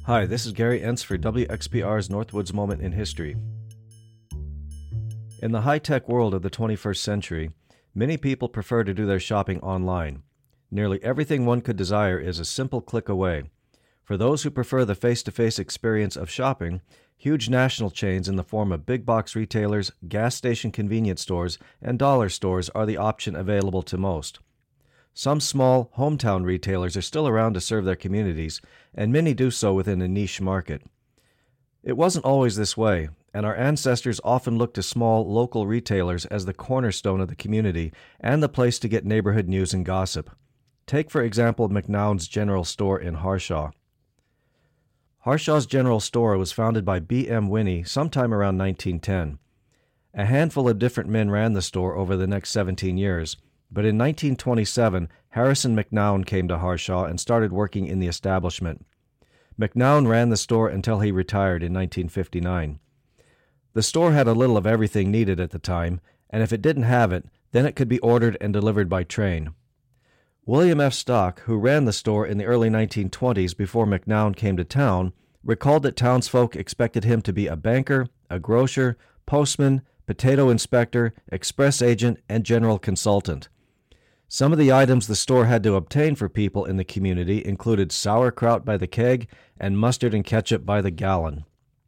Hi, this is Gary Entz for WXPR's Northwoods Moment in History. In the high-tech world of the 21st century, many people prefer to do their shopping online. Nearly everything one could desire is a simple click away. For those who prefer the face-to-face experience of shopping, huge national chains in the form of big box retailers, gas station convenience stores, and dollar stores are the option available to most. Some small, hometown retailers are still around to serve their communities, and many do so within a niche market. It wasn't always this way, and our ancestors often looked to small, local retailers as the cornerstone of the community and the place to get neighborhood news and gossip. Take, for example, McNown's General Store in Harshaw. Harshaw's General Store was founded by B.M. Winnie sometime around 1910. A handful of different men ran the store over the next 17 years, but in 1927, Harrison McNown came to Harshaw and started working in the establishment. McNown ran the store until he retired in 1959. The store had a little of everything needed at the time, and if it didn't have it, then it could be ordered and delivered by train. William F. Stock, who ran the store in the early 1920s before McNown came to town, recalled that townsfolk expected him to be a banker, a grocer, postman, potato inspector, express agent, and general consultant. Some of the items the store had to obtain for people in the community included sauerkraut by the keg and mustard and ketchup by the gallon.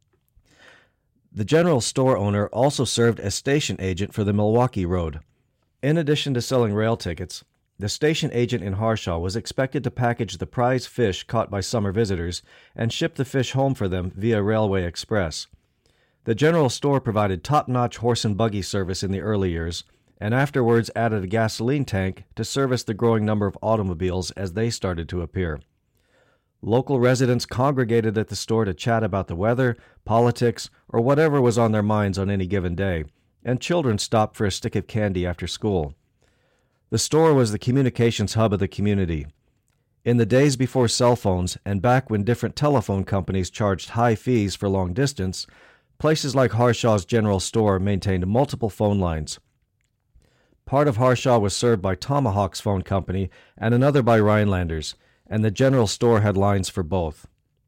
The general store owner also served as station agent for the Milwaukee Road. In addition to selling rail tickets, the station agent in Harshaw was expected to package the prize fish caught by summer visitors and ship the fish home for them via Railway Express. The general store provided top-notch horse and buggy service in the early years, and afterwards added a gasoline tank to service the growing number of automobiles as they started to appear. Local residents congregated at the store to chat about the weather, politics, or whatever was on their minds on any given day, and children stopped for a stick of candy after school. The store was the communications hub of the community. In the days before cell phones and back when different telephone companies charged high fees for long distance, places like Harshaw's General Store maintained multiple phone lines. Part of Harshaw was served by Tomahawk's phone company and another by Rhinelanders, and the General Store had lines for both.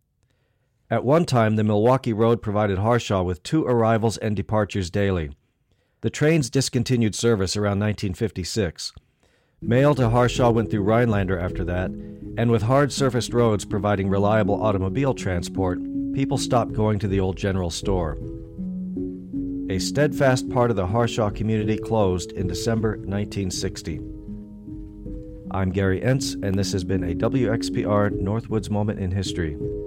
At one time, the Milwaukee Road provided Harshaw with 2 arrivals and departures daily. The trains discontinued service around 1956. Mail to Harshaw went through Rhinelander after that, and with hard-surfaced roads providing reliable automobile transport, people stopped going to the old General Store. A steadfast part of the Harshaw community closed in December 1960. I'm Gary Entz, and this has been a WXPR Northwoods Moment in History.